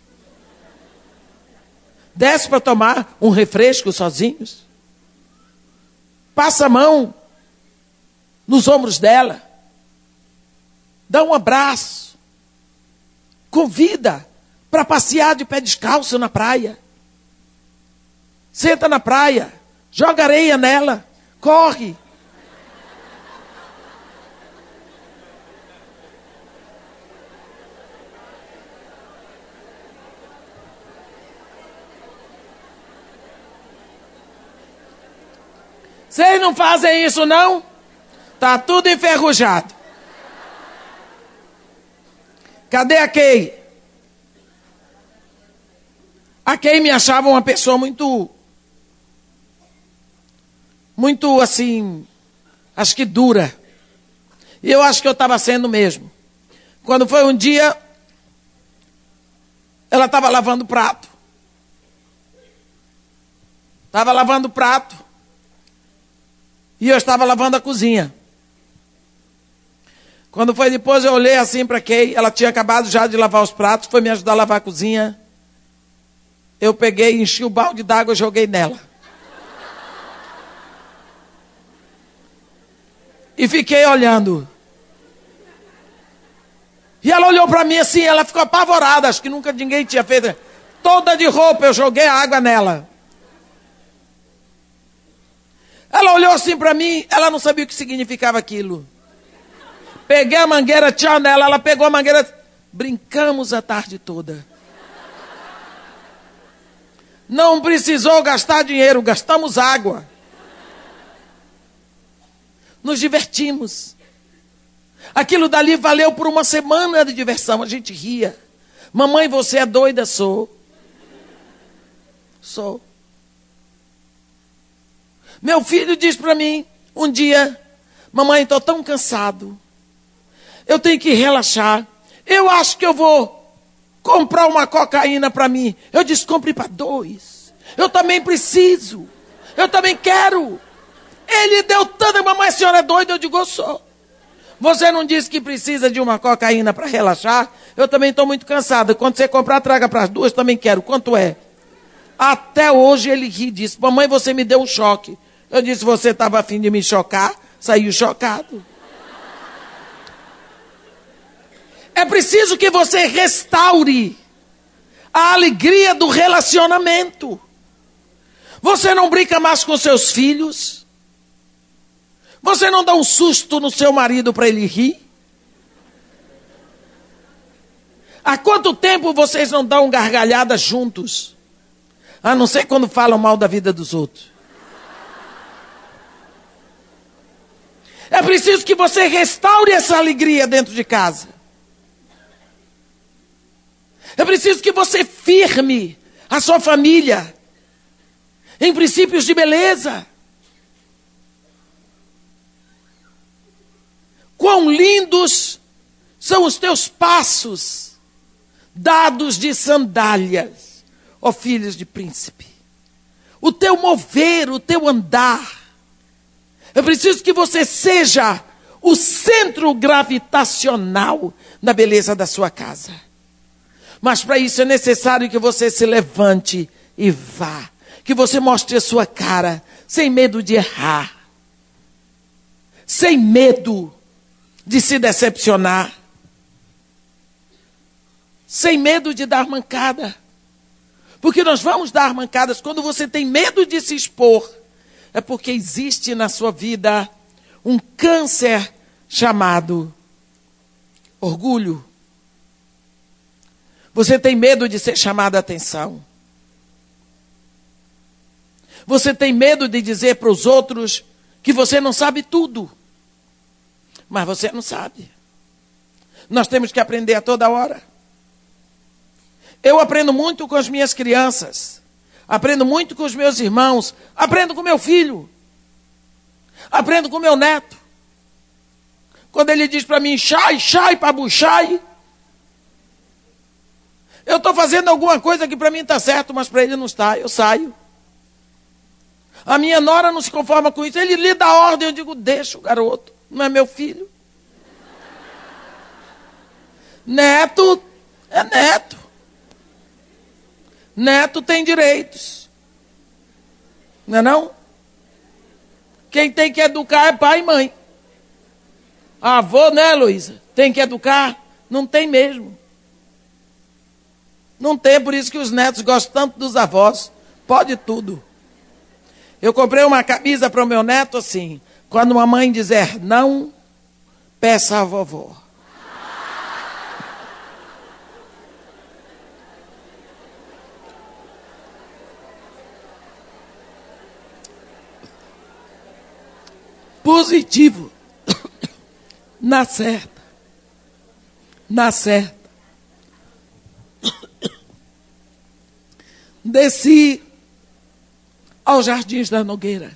Desce para tomar um refresco sozinhos. Passa a mão nos ombros dela. Dá um abraço. Convida para passear de pé descalço na praia. Senta na praia, joga areia nela, corre. Vocês não fazem isso, não? Tá tudo enferrujado. Cadê a Kay? A Kay me achava uma pessoa muito assim, acho que dura. E eu acho que eu estava sendo mesmo. Quando foi um dia, ela estava lavando prato. Estava lavando prato. E eu estava lavando a cozinha. Quando foi depois, eu olhei assim para Kay. Ela tinha acabado já de lavar os pratos. Foi me ajudar a lavar a cozinha. Eu peguei, enchi o balde d'água e joguei nela. E fiquei olhando. E ela olhou para mim assim, ela ficou apavorada. Acho que nunca ninguém tinha feito. Toda de roupa, eu joguei a água nela. Ela olhou assim para mim, ela não sabia o que significava aquilo. Peguei a mangueira, tchau nela, ela pegou a mangueira. Brincamos a tarde toda. Não precisou gastar dinheiro, gastamos água. Nos divertimos. Aquilo dali valeu por uma semana de diversão, a gente ria. Mamãe, você é doida? Sou. Sou. Meu filho diz para mim, um dia, mamãe, estou tão cansado, eu tenho que relaxar, eu acho que eu vou comprar uma cocaína para mim. Eu disse, compre para 2, eu também preciso, eu também quero. Ele deu tanta, mamãe, a senhora é doida? Eu digo, eu sou. Você não disse que precisa de uma cocaína para relaxar? Eu também estou muito cansado, quando você comprar, traga para as 2, também quero. Quanto é? Até hoje ele ri disso, mamãe, você me deu um choque. Eu disse, você estava a fim de me chocar, saiu chocado. É preciso que você restaure a alegria do relacionamento. Você não brinca mais com seus filhos. Você não dá um susto no seu marido para ele rir? Há quanto tempo vocês não dão gargalhada juntos? A não ser quando falam mal da vida dos outros. É preciso que você restaure essa alegria dentro de casa. É preciso que você firme a sua família em princípios de beleza. Quão lindos são os teus passos, dados de sandálias, ó filhos de príncipe. O teu mover, o teu andar. É preciso que você seja o centro gravitacional da beleza da sua casa. Mas para isso é necessário que você se levante e vá. Que você mostre a sua cara, sem medo de errar. Sem medo de se decepcionar. Sem medo de dar mancada. Porque nós vamos dar mancadas quando você tem medo de se expor. É porque existe na sua vida um câncer chamado orgulho. Você tem medo de ser chamado a atenção. Você tem medo de dizer para os outros que você não sabe tudo. Mas você não sabe. Nós temos que aprender a toda hora. Eu aprendo muito com as minhas crianças. Aprendo muito com os meus irmãos. Aprendo com meu filho. Aprendo com meu neto. Quando ele diz para mim, chai, pabuchai. Eu estou fazendo alguma coisa que para mim está certo, mas para ele não está. Eu saio. A minha nora não se conforma com isso. Ele lhe dá ordem, eu digo, deixa o garoto. Não é meu filho. Neto é neto. Neto tem direitos. Não é não? Quem tem que educar é pai e mãe. Avô, né, Luísa? Tem que educar? Não tem mesmo. Não tem, por isso que os netos gostam tanto dos avós. Pode tudo. Eu comprei uma camisa para o meu neto assim. Quando uma mãe dizer não, peça a vovó. Positivo. Na certa. Na certa. Desci aos Jardins da Nogueira.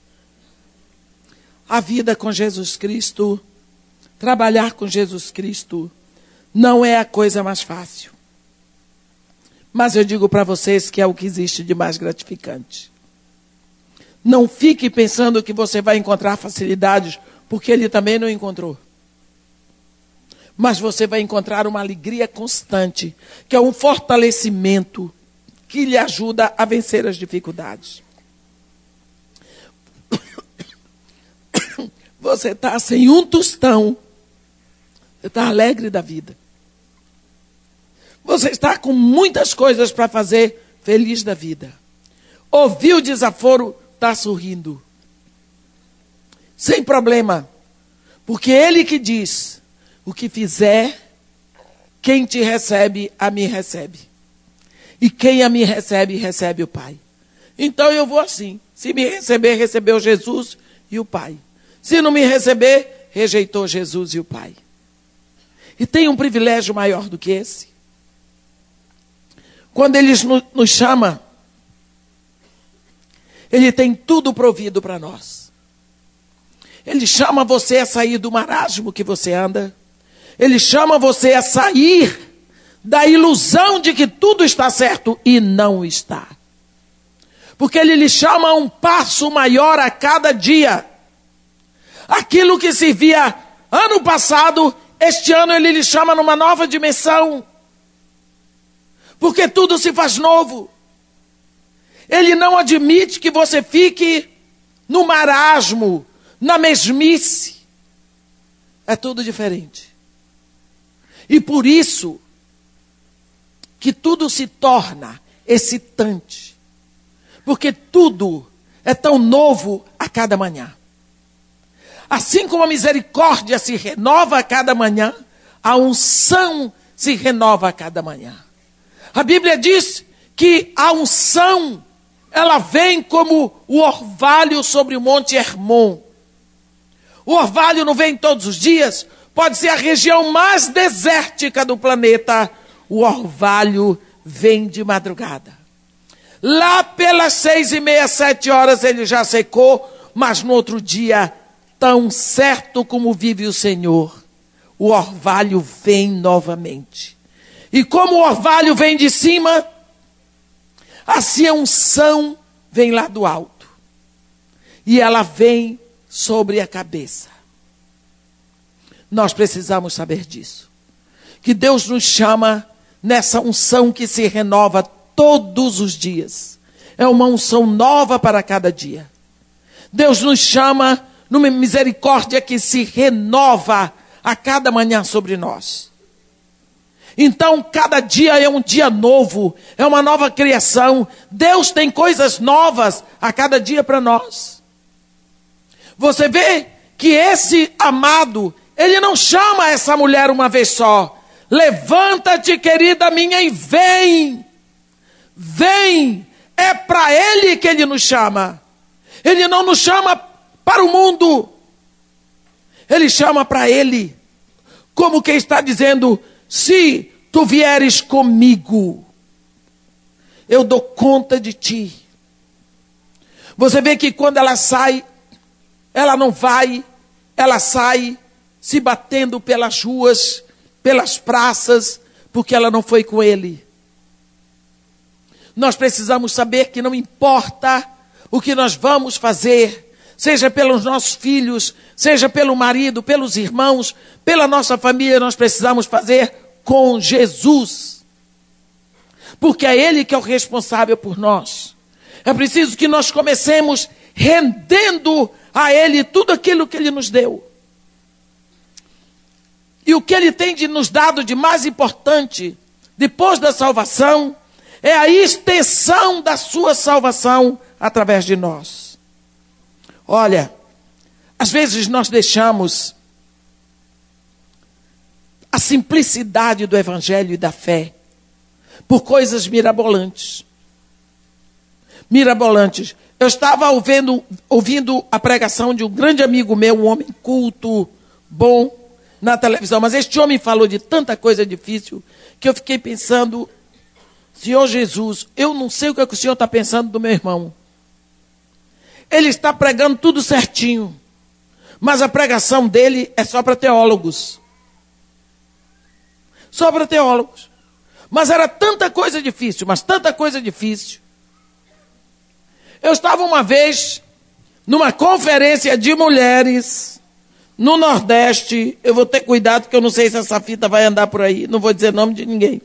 A vida com Jesus Cristo, trabalhar com Jesus Cristo, não é a coisa mais fácil. Mas eu digo para vocês que é o que existe de mais gratificante. Não fique pensando que você vai encontrar facilidades, porque ele também não encontrou. Mas você vai encontrar uma alegria constante, que é um fortalecimento que lhe ajuda a vencer as dificuldades. Você está sem um tostão. Você está alegre da vida. Você está com muitas coisas para fazer, feliz da vida. Ouviu o desaforo, está sorrindo. Sem problema. Porque ele que diz, o que fizer, quem te recebe, a mim recebe. E quem a mim recebe, recebe o Pai. Então eu vou assim. Se me receber, recebeu Jesus e o Pai. Se não me receber, rejeitou Jesus e o Pai. E tem um privilégio maior do que esse. Quando Ele nos chama, Ele tem tudo provido para nós. Ele chama você a sair do marasmo que você anda. Ele chama você a sair da ilusão de que tudo está certo e não está. Porque Ele lhe chama a um passo maior a cada dia. Aquilo que se via ano passado, este ano Ele lhe chama numa nova dimensão. Porque tudo se faz novo. Ele não admite que você fique no marasmo, na mesmice. É tudo diferente. E por isso que tudo se torna excitante. Porque tudo é tão novo a cada manhã. Assim como a misericórdia se renova a cada manhã, a unção se renova a cada manhã. A Bíblia diz que a unção, ela vem como o orvalho sobre o Monte Hermon. O orvalho não vem todos os dias, pode ser a região mais desértica do planeta. O orvalho vem de madrugada. Lá pelas 6:30, 7 horas ele já secou, mas no outro dia, tão certo como vive o Senhor, o orvalho vem novamente. E como o orvalho vem de cima, assim a unção vem lá do alto. E ela vem sobre a cabeça. Nós precisamos saber disso. Que Deus nos chama nessa unção que se renova todos os dias. É uma unção nova para cada dia. Deus nos chama numa misericórdia que se renova a cada manhã sobre nós. Então, cada dia é um dia novo, é uma nova criação. Deus tem coisas novas a cada dia para nós. Você vê que esse amado, ele não chama essa mulher uma vez só. Levanta-te, querida minha, e vem. Vem. É para ele que ele nos chama. Ele não nos chama para o mundo. Ele chama para ele. Como quem está dizendo, se tu vieres comigo, eu dou conta de ti. Você vê que quando ela sai, ela não vai, ela sai se batendo pelas ruas, pelas praças, porque ela não foi com ele. Nós precisamos saber que não importa o que nós vamos fazer, seja pelos nossos filhos, seja pelo marido, pelos irmãos, pela nossa família, nós precisamos fazer com Jesus. Porque é ele que é o responsável por nós. É preciso que nós comecemos rendendo a ele tudo aquilo que ele nos deu. E o que ele tem de nos dado de mais importante, depois da salvação, é a extensão da sua salvação através de nós. Olha, às vezes nós deixamos a simplicidade do evangelho e da fé por coisas mirabolantes. Mirabolantes. Eu estava ouvindo a pregação de um grande amigo meu, um homem culto, bom, na televisão. Mas este homem falou de tanta coisa difícil que eu fiquei pensando, Senhor Jesus, eu não sei o que o Senhor está pensando do meu irmão. Ele está pregando tudo certinho, mas a pregação dele é só para teólogos. Só para teólogos. Mas era tanta coisa difícil, mas tanta coisa difícil. Eu estava uma vez numa conferência de mulheres no Nordeste. Eu vou ter cuidado porque eu não sei se essa fita vai andar por aí. Não vou dizer nome de ninguém.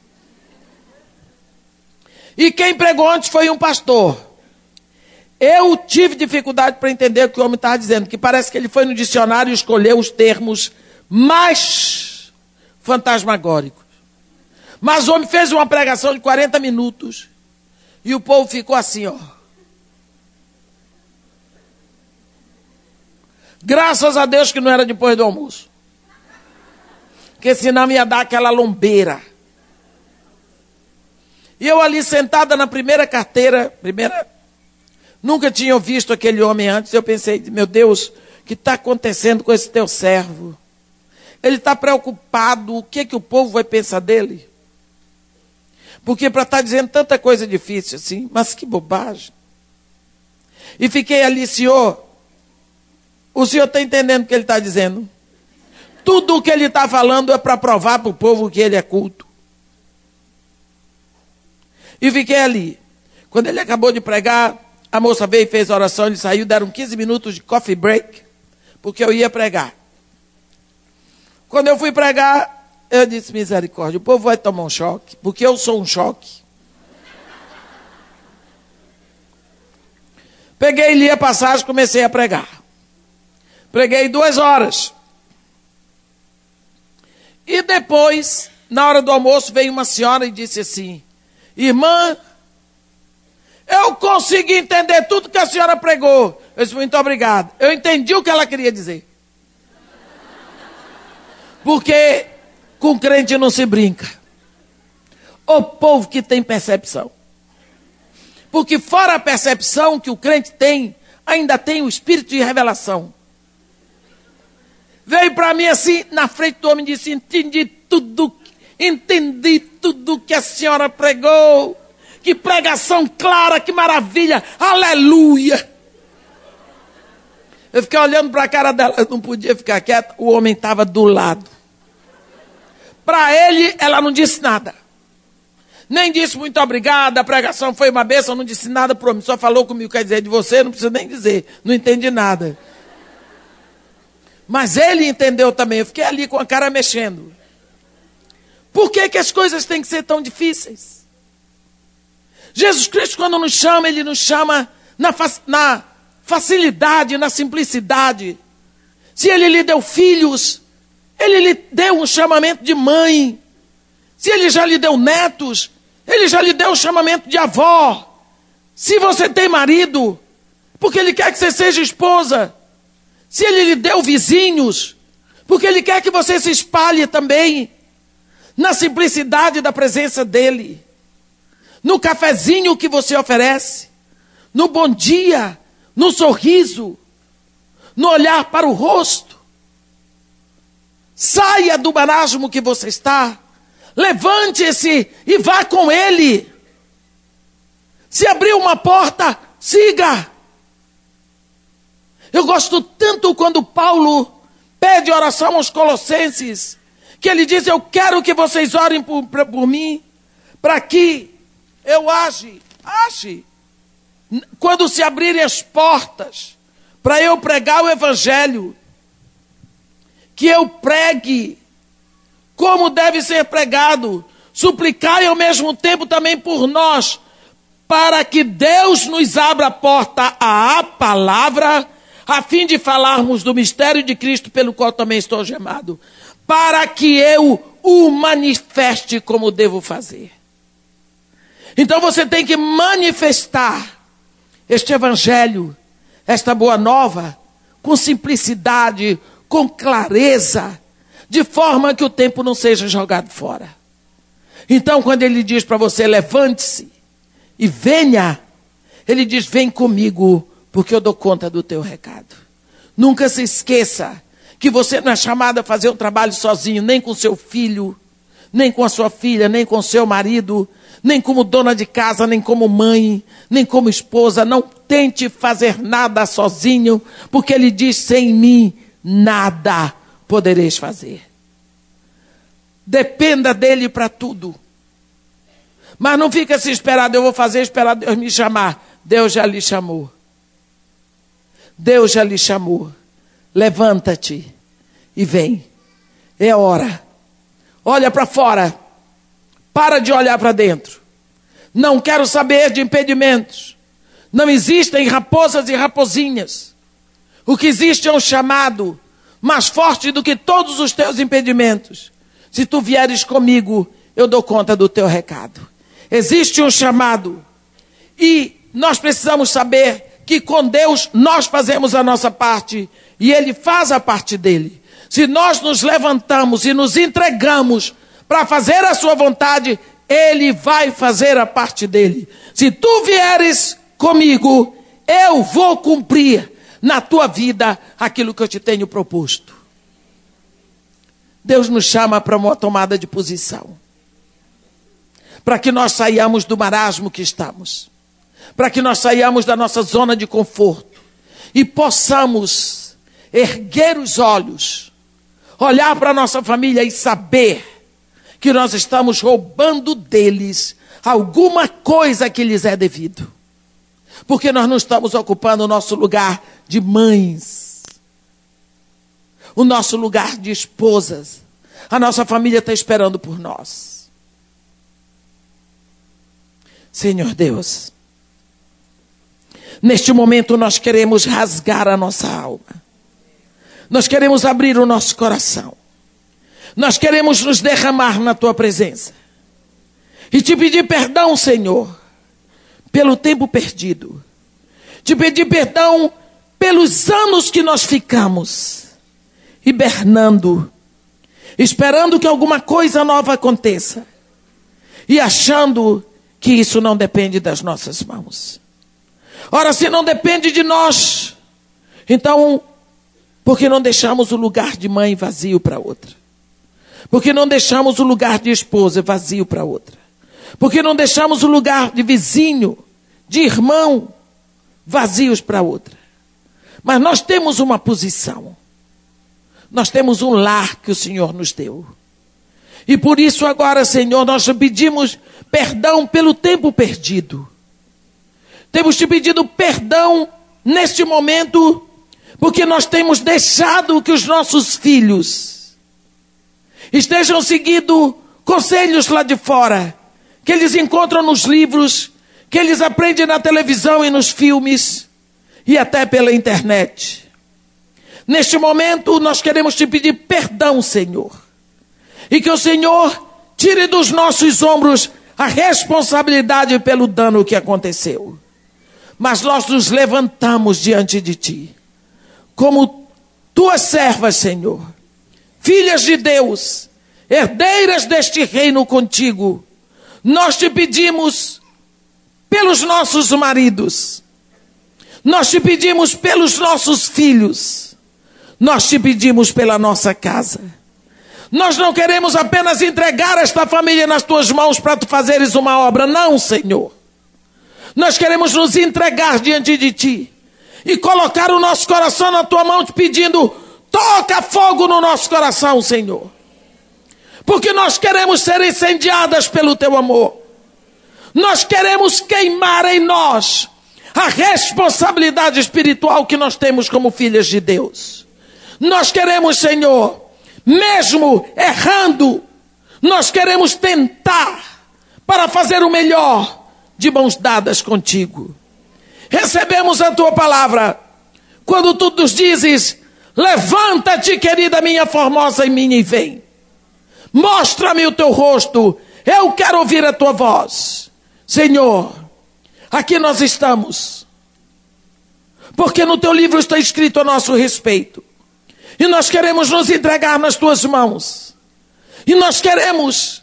E quem pregou antes foi um pastor. Eu tive dificuldade para entender o que o homem estava dizendo, que parece que ele foi no dicionário e escolheu os termos mais fantasmagóricos. Mas o homem fez uma pregação de 40 minutos e o povo ficou assim, ó. Graças a Deus que não era depois do almoço. Porque senão ia dar aquela lombeira. E eu ali sentada na primeira carteira, nunca tinha visto aquele homem antes. Eu pensei, meu Deus, o que está acontecendo com esse teu servo? Ele está preocupado, o que o povo vai pensar dele? Porque para estar dizendo tanta coisa difícil assim, mas que bobagem. E fiquei ali, Senhor, o Senhor está entendendo o que ele está dizendo? Tudo o que ele está falando é para provar para o povo que ele é culto. E fiquei ali. Quando ele acabou de pregar, a moça veio e fez a oração, ele saiu, deram 15 minutos de coffee break, porque eu ia pregar. Quando eu fui pregar, eu disse, misericórdia, o povo vai tomar um choque, porque eu sou um choque. Peguei, li a passagem, comecei a pregar. Preguei 2 horas. E depois, na hora do almoço, veio uma senhora e disse assim, irmã, eu consegui entender tudo que a senhora pregou. Eu disse, muito obrigado. Eu entendi o que ela queria dizer. Porque com crente não se brinca. O povo que tem percepção. Porque fora a percepção que o crente tem, ainda tem o espírito de revelação. Veio para mim assim, na frente do homem, e disse, entendi tudo que a senhora pregou. Que pregação clara, que maravilha, aleluia. Eu fiquei olhando para a cara dela, eu não podia ficar quieta, o homem estava do lado. Para ele, ela não disse nada. Nem disse muito obrigada, a pregação foi uma bênção, não disse nada para o homem, só falou comigo, quer dizer, de você, não precisa nem dizer, não entendi nada. Mas ele entendeu também, eu fiquei ali com a cara mexendo. Por que as coisas têm que ser tão difíceis? Jesus Cristo, quando nos chama, ele nos chama na facilidade, na simplicidade. Se ele lhe deu filhos, ele lhe deu um chamamento de mãe. Se ele já lhe deu netos, ele já lhe deu o chamamento de avó. Se você tem marido, porque ele quer que você seja esposa. Se ele lhe deu vizinhos, porque ele quer que você se espalhe também na simplicidade da presença dele. No cafezinho que você oferece, no bom dia, no sorriso, no olhar para o rosto. Saia do marasmo que você está, levante-se e vá com ele. Se abrir uma porta, siga. Eu gosto tanto quando Paulo pede oração aos Colossenses, que ele diz, eu quero que vocês orem por mim, para que eu age, quando se abrirem as portas, para eu pregar o evangelho, que eu pregue como deve ser pregado, suplicar e ao mesmo tempo também por nós, para que Deus nos abra a porta à palavra, a fim de falarmos do mistério de Cristo, pelo qual também estou gemado, para que eu o manifeste como devo fazer. Então você tem que manifestar este evangelho, esta boa nova, com simplicidade, com clareza, de forma que o tempo não seja jogado fora. Então, quando ele diz para você, levante-se e venha, ele diz, vem comigo, porque eu dou conta do teu recado. Nunca se esqueça que você não é chamado a fazer um trabalho sozinho, nem com seu filho, nem com a sua filha, nem com seu marido, nem como dona de casa, nem como mãe, nem como esposa. Não tente fazer nada sozinho, porque ele diz, sem mim, nada podereis fazer. Dependa dele para tudo. Mas não fica se esperando, eu vou fazer, esperar Deus me chamar. Deus já lhe chamou. Deus já lhe chamou. Levanta-te e vem. É hora. Olha para fora. Para de olhar para dentro. Não quero saber de impedimentos. Não existem raposas e raposinhas. O que existe é um chamado mais forte do que todos os teus impedimentos. Se tu vieres comigo, eu dou conta do teu recado. Existe um chamado. E nós precisamos saber que com Deus nós fazemos a nossa parte e Ele faz a parte dele. Se nós nos levantamos e nos entregamos para fazer a sua vontade, Ele vai fazer a parte dele. Se tu vieres comigo, eu vou cumprir na tua vida aquilo que eu te tenho proposto. Deus nos chama para uma tomada de posição, para que nós saiamos do marasmo que estamos, para que nós saiamos da nossa zona de conforto e possamos erguer os olhos, olhar para a nossa família e saber que nós estamos roubando deles alguma coisa que lhes é devido. Porque nós não estamos ocupando o nosso lugar de mães, o nosso lugar de esposas. A nossa família está esperando por nós. Senhor Deus, neste momento nós queremos rasgar a nossa alma. Nós queremos abrir o nosso coração. Nós queremos nos derramar na tua presença. E te pedir perdão, Senhor, pelo tempo perdido. Te pedir perdão pelos anos que nós ficamos hibernando, esperando que alguma coisa nova aconteça e achando que isso não depende das nossas mãos. Ora, se não depende de nós, então, por que não deixamos o lugar de mãe vazio para outra? Por que não deixamos o lugar de esposa vazio para outra? Por que não deixamos o lugar de vizinho, de irmão, vazios para outra? Mas nós temos uma posição. Nós temos um lar que o Senhor nos deu. E por isso agora, Senhor, nós te pedimos perdão pelo tempo perdido. Temos te pedido perdão neste momento, porque nós temos deixado que os nossos filhos estejam seguindo conselhos lá de fora, que eles encontram nos livros, que eles aprendem na televisão e nos filmes, e até pela internet. Neste momento, nós queremos te pedir perdão, Senhor, e que o Senhor tire dos nossos ombros a responsabilidade pelo dano que aconteceu. Mas nós nos levantamos diante de Ti, como Tuas servas, Senhor, filhas de Deus, herdeiras deste reino contigo. Nós te pedimos pelos nossos maridos, nós te pedimos pelos nossos filhos, nós te pedimos pela nossa casa. Nós não queremos apenas entregar esta família nas tuas mãos para tu fazeres uma obra, não, Senhor. Nós queremos nos entregar diante de ti e colocar o nosso coração na tua mão, te pedindo, toca fogo no nosso coração, Senhor. Porque nós queremos ser incendiadas pelo teu amor. Nós queremos queimar em nós a responsabilidade espiritual que nós temos como filhas de Deus. Nós queremos, Senhor, mesmo errando, nós queremos tentar para fazer o melhor de mãos dadas contigo. Recebemos a tua palavra quando tu nos dizes, levanta-te, querida minha formosa, em mim e vem. Mostra-me o teu rosto, eu quero ouvir a tua voz. Senhor, aqui nós estamos, porque no teu livro está escrito a nosso respeito, e nós queremos nos entregar nas tuas mãos, e nós queremos,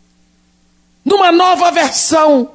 numa nova versão,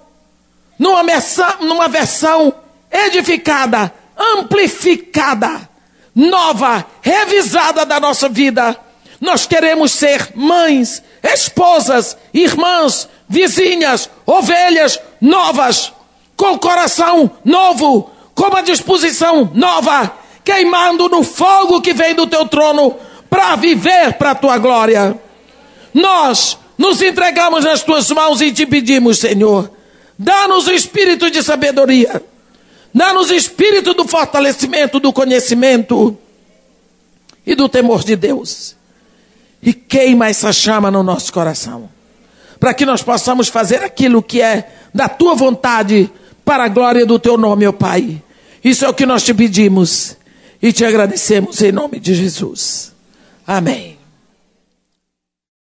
numa versão edificada, amplificada, nova, revisada da nossa vida, nós queremos ser mães, esposas, irmãs, vizinhas, ovelhas novas, com coração novo, com uma disposição nova, queimando no fogo que vem do teu trono, para viver para a tua glória. Nós nos entregamos nas tuas mãos e te pedimos, Senhor, dá-nos o espírito de sabedoria, dá-nos o espírito do fortalecimento, do conhecimento e do temor de Deus. E queima essa chama no nosso coração, para que nós possamos fazer aquilo que é da tua vontade, para a glória do teu nome, ó Pai. Isso é o que nós te pedimos e te agradecemos em nome de Jesus. Amém.